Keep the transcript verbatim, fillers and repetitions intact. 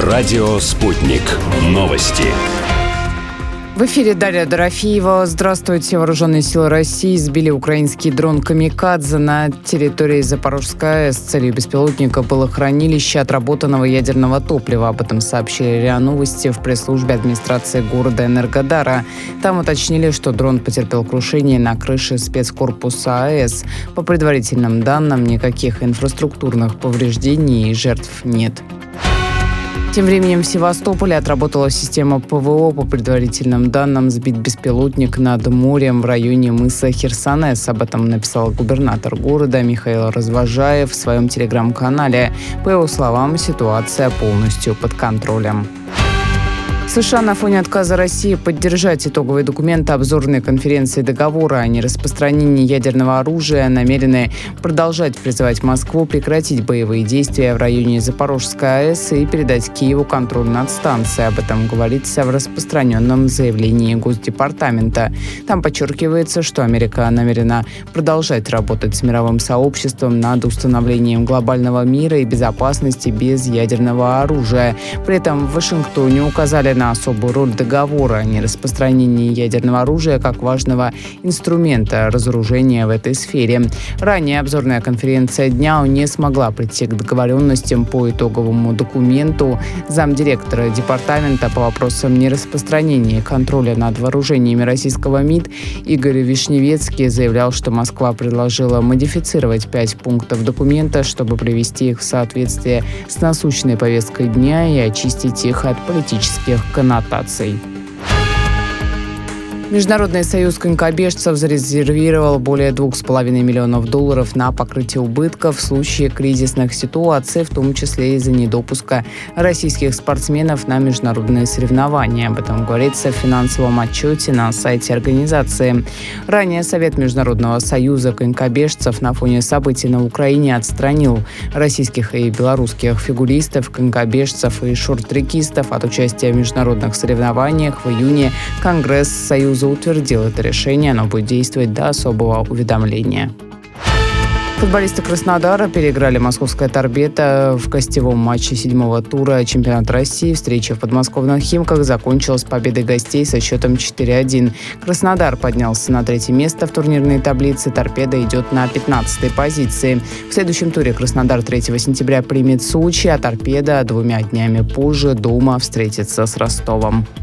Радио «Спутник». Новости. В эфире Дарья Дорофеева. Здравствуйте. Вооруженные силы России сбили украинский дрон «Камикадзе» на территории Запорожской АЭС. Целью беспилотника было хранилище отработанного ядерного топлива. Об этом сообщили РИА Новости в пресс-службе администрации города Энергодара. Там уточнили, что дрон потерпел крушение на крыше спецкорпуса АЭС. По предварительным данным, никаких инфраструктурных повреждений и жертв нет. Тем временем в Севастополе отработала система ПВО. По предварительным данным, сбит беспилотник над морем в районе мыса Херсонес. Об этом написал губернатор города Михаил Развожаев в своем телеграм-канале. По его словам, ситуация полностью под контролем. США на фоне отказа России поддержать итоговые документы обзорной конференции договора о нераспространении ядерного оружия намерены продолжать призывать Москву прекратить боевые действия в районе Запорожской АЭС и передать Киеву контроль над станцией. Об этом говорится в распространенном заявлении Госдепартамента. Там подчеркивается, что Америка намерена продолжать работать с мировым сообществом над установлением глобального мира и безопасности без ядерного оружия. При этом в Вашингтоне указали на на особую роль договора о нераспространении ядерного оружия как важного инструмента разоружения в этой сфере. Ранее обзорная конференция дня не смогла прийти к договоренностям по итоговому документу. Замдиректора департамента по вопросам нераспространения и контроля над вооружениями российского МИД Игорь Вишневецкий заявлял, что Москва предложила модифицировать пять пунктов документа, чтобы привести их в соответствие с насущной повесткой дня и очистить их от политических коннотаций. Международный союз конькобежцев зарезервировал более двух с половиной миллионов долларов на покрытие убытков в случае кризисных ситуаций, в том числе из-за недопуска российских спортсменов на международные соревнования. Об этом говорится в финансовом отчете на сайте организации. Ранее Совет Международного союза конькобежцев на фоне событий на Украине отстранил российских и белорусских фигуристов, конькобежцев и шорт-трекистов от участия в международных соревнованиях. В июне Конгресс Союза утвердил это решение, оно будет действовать до особого уведомления. Футболисты Краснодара переиграли московская «Торпедо» в гостевом матче седьмого тура чемпионата России. Встреча в подмосковных «Химках» закончилась победой гостей со счетом четыре один. Краснодар поднялся на третье место в турнирной таблице. «Торпедо» идет на пятнадцатой позиции. В следующем туре Краснодар третьего сентября примет Сочи, а «Торпедо» двумя днями позже дома встретится с Ростовом.